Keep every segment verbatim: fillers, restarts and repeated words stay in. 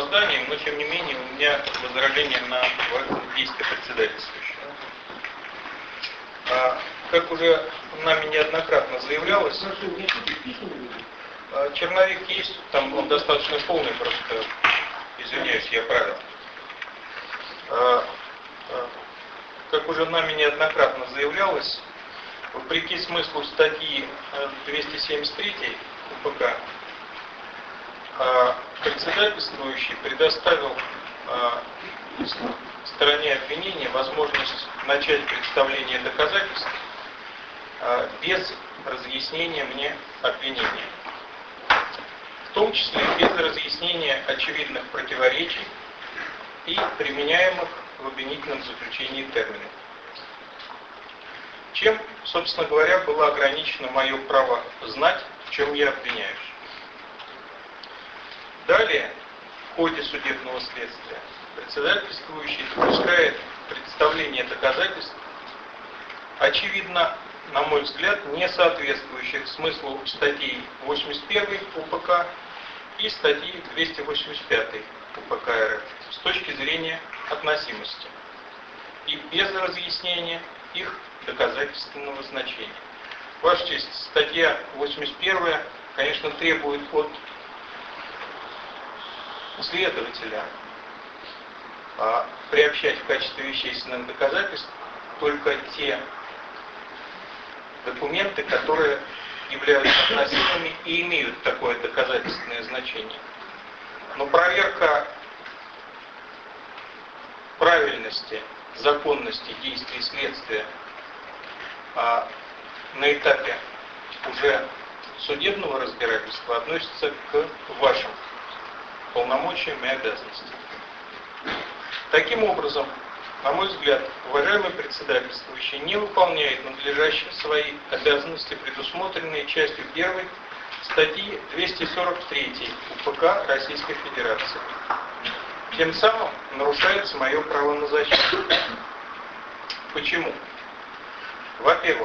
опозданием, но тем не менее у меня возражение на действия председательствующего. Как уже нами неоднократно заявлялось, черновик есть, там он достаточно полный, просто извиняюсь, я правил. Как уже нами неоднократно заявлялось, вопреки смыслу статьи двести семьдесят три УПК, председательствующий предоставил стороне обвинения возможность начать представление доказательств без разъяснения мне обвинения, в том числе без разъяснения очевидных противоречий и применяемых в обвинительном заключении терминов. Чем, собственно говоря, было ограничено мое право знать, в чем я обвиняюсь. Далее, в ходе судебного следствия, председательствующий допускает представление доказательств, очевидно, на мой взгляд, не соответствующих смыслу статьи восемьдесят первой УПК и статьи двести восемьдесят пятой УПК РФ с точки зрения относимости и без разъяснения их доказательственного значения. Ваша честь, статья восемьдесят первая, конечно, требует от следователя а, приобщать в качестве вещественных доказательств только те документы, которые являются относимыми и имеют такое доказательственное значение. Но проверка правильности, законности действий следствия а, на этапе уже судебного разбирательства относится к вашим полномочиям и обязанностям. Таким образом, на мой взгляд, уважаемый председательствующий не выполняет надлежащие свои обязанности, предусмотренные частью первой статьи двести сорок три УПК Российской Федерации. Тем самым нарушается мое право на защиту. Почему? Во-первых,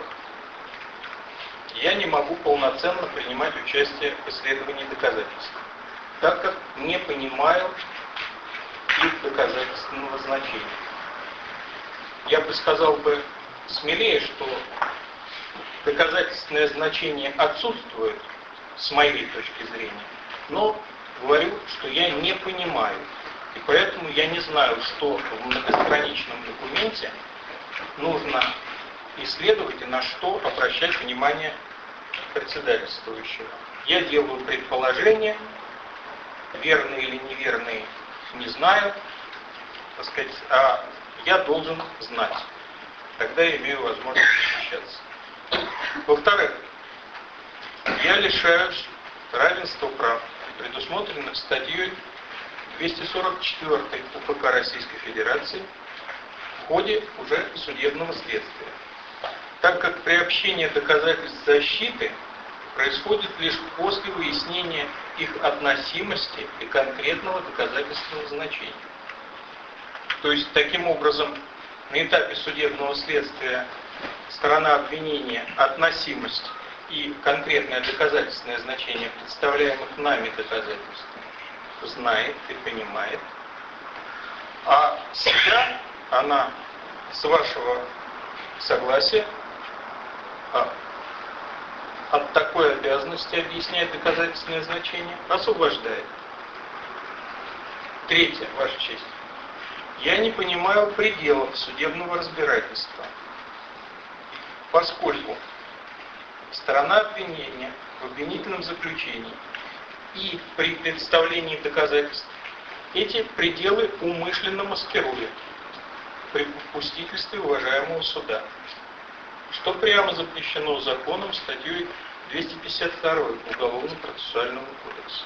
я не могу полноценно принимать участие в исследовании доказательств, так как не понимаю их доказательственного значения. Я бы сказал бы смелее, что доказательственное значение отсутствует с моей точки зрения, но говорю, что я не понимаю, и поэтому я не знаю, что в многостраничном документе нужно исследовать и на что обращать внимание председательствующего. Я делаю предположения, верные или неверные, не знаю, так сказать, а я должен знать. Тогда я имею возможность защищаться. Во-вторых, я лишаюсь равенства прав, предусмотренных статьей двести сорок четыре УПК Российской Федерации в ходе уже судебного следствия, так как приобщение доказательств защиты происходит лишь после выяснения их относимости и конкретного доказательственного значения. То есть, таким образом, на этапе судебного следствия сторона обвинения относимость и конкретное доказательственное значение представляемых нами доказательств знает и понимает, а себя она, с вашего согласия, от такой обязанности объяснять доказательственное значение освобождает. Третье, Ваша честь. Я не понимаю пределов судебного разбирательства, поскольку сторона обвинения в обвинительном заключении и при представлении доказательств эти пределы умышленно маскирует при попустительстве уважаемого суда, что прямо запрещено законом статьей двести пятьдесят два Уголовно-процессуального кодекса.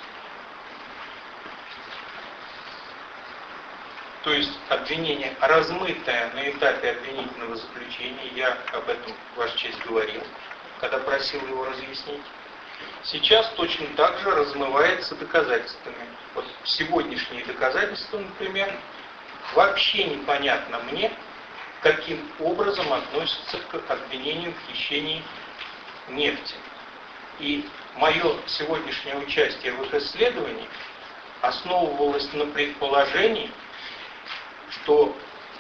То есть обвинение размытое на этапе обвинительного заключения, я об этом, Ваша честь, говорил, когда просил его разъяснить, сейчас точно так же размывается доказательствами. Вот сегодняшние доказательства, например, вообще непонятно мне, каким образом относятся к обвинению в хищении нефти. И мое сегодняшнее участие в их исследовании основывалось на предположении, что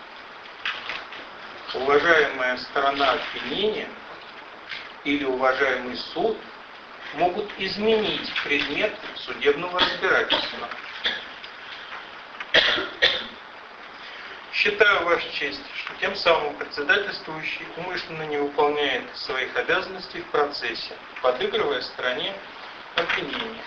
уважаемая сторона обвинения или уважаемый суд могут изменить предмет судебного разбирательства. Считаю, Ваша честь, что тем самым председательствующий умышленно не выполняет своих обязанностей в процессе, подыгрывая стороне обвинения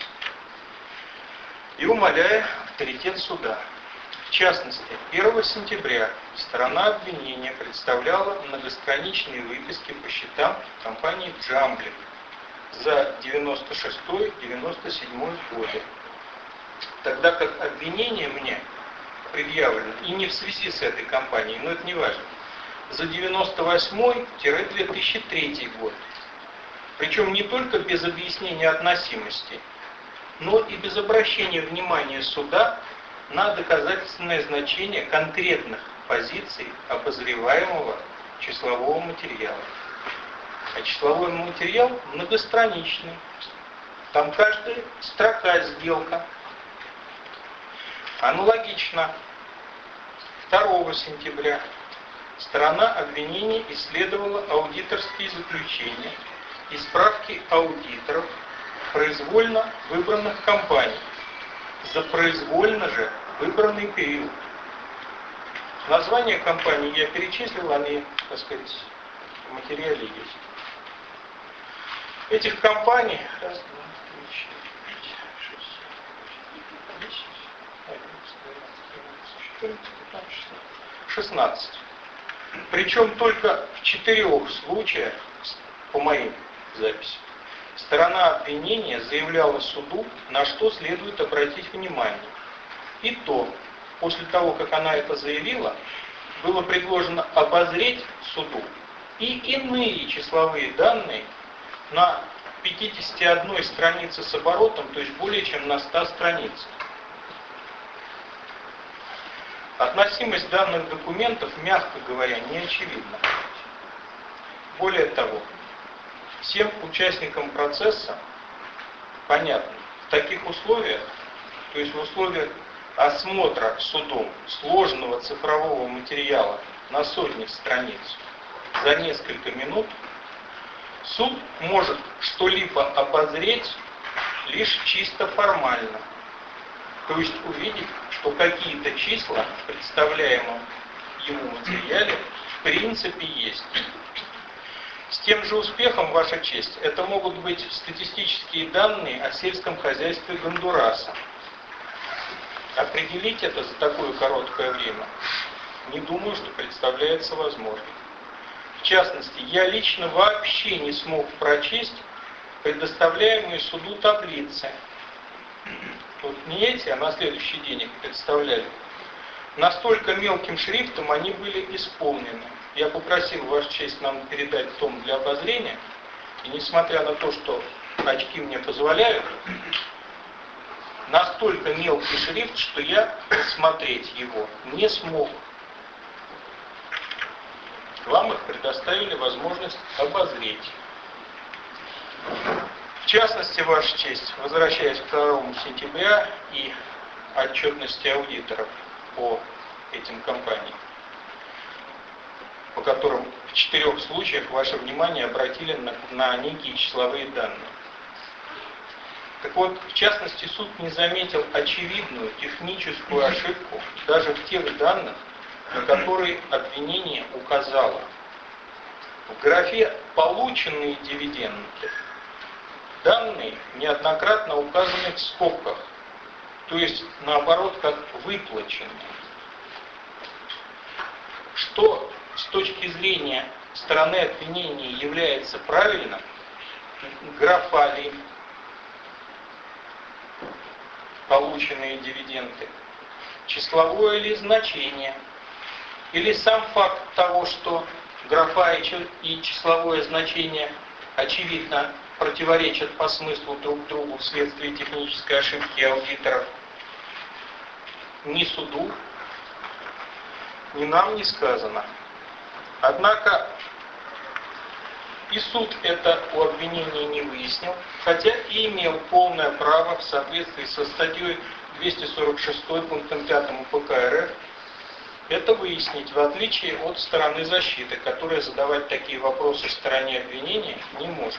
и умаляя авторитет суда. В частности, первого сентября сторона обвинения представляла многостраничные выписки по счетам компании «Джамблик» за девяносто шестой — девяносто седьмой годы, тогда как обвинение мне предъявлено, и не в связи с этой компанией, но это не важно, за девяносто восьмой — две тысячи третий год. Причем не только без объяснения относимости, но и без обращения внимания суда на доказательственное значение конкретных позиций обозреваемого числового материала. А числовой материал многостраничный. Там каждая строка сделка. Аналогично, второго сентября сторона обвинения исследовала аудиторские заключения и справки аудиторов произвольно выбранных компаний за произвольно же выбранный период. Название компании я перечислил, они, так сказать, в материале есть. Этих компаний раз, два, три, четыре, пять, шесть, семь, десять, одиннадцать, двенадцать, четырнадцать, пятнадцать, шестнадцать. Причем только в четырех случаях, по моим записям, сторона обвинения заявляла суду, на что следует обратить внимание. И то, после того, как она это заявила, было предложено обозреть суду и иные числовые данные на пятидесяти одной странице с оборотом, то есть более чем на ста страницах. Относимость данных документов, мягко говоря, не очевидна. Более того, всем участникам процесса понятно, в таких условиях, то есть в условиях осмотра судом сложного цифрового материала на сотни страниц за несколько минут, суд может что-либо обозреть лишь чисто формально. То есть увидеть, что какие-то числа в представляемом ему материале в принципе есть. С тем же успехом, Ваша честь, это могут быть статистические данные о сельском хозяйстве Гондураса. Определить это за такое короткое время не думаю, что представляется возможным. В частности, я лично вообще не смог прочесть предоставляемые суду таблицы. Вот не эти, а на следующий день их представляли. Настолько мелким шрифтом они были исполнены. Я попросил, Ваша честь, нам передать том для обозрения. И несмотря на то, что очки мне позволяют, настолько мелкий шрифт, что я смотреть его не смог. Вам их предоставили возможность обозреть. В частности, Ваша честь, возвращаясь к второму сентября и отчетности аудиторов по этим компаниям, по которым в четырех случаях ваше внимание обратили на, на некие числовые данные. Так вот, в частности, суд не заметил очевидную техническую ошибку даже в тех данных, на которые обвинение указало. В графе «Полученные дивиденды» данные неоднократно указаны в скобках, то есть наоборот, как выплаченные. Что с точки зрения стороны обвинения является правильным, графа ли полученные дивиденды, числовое ли значение, или сам факт того, что графа и числовое значение очевидно противоречат по смыслу друг другу вследствие технической ошибки аудиторов, ни суду, ни нам не сказано. Однако и суд это у обвинения не выяснил, хотя и имел полное право в соответствии со статьей двести сорок шестой пунктом пятым УПК РФ это выяснить, в отличие от стороны защиты, которая задавать такие вопросы стороне обвинения не может.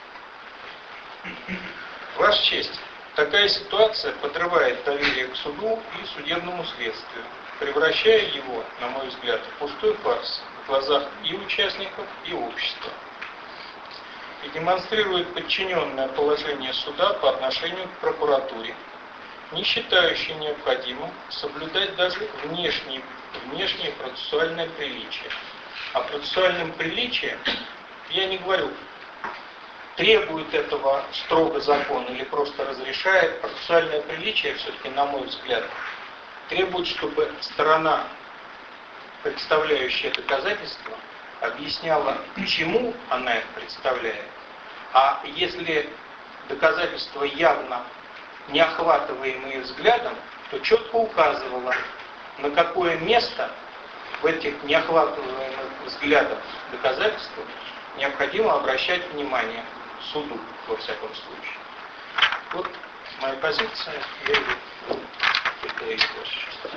Ваша честь, такая ситуация подрывает доверие к суду и судебному следствию, превращая его, на мой взгляд, в пустой фарс в глазах и участников, и общества. И демонстрирует подчиненное положение суда по отношению к прокуратуре, не считающей необходимым соблюдать даже внешние, внешние процессуальные приличия. О процессуальном приличии я не говорю, требует этого строго закон или просто разрешает. Процессуальное приличие, все-таки, на мой взгляд, требует, чтобы сторона, представляющая доказательства, объясняла, чему она их представляет. А если доказательства явно не охватываемые взглядом, то четко указывала, на какое место в этих неохватываемых взглядом доказательствах необходимо обращать внимание суду, во всяком случае. Вот моя позиция, я ее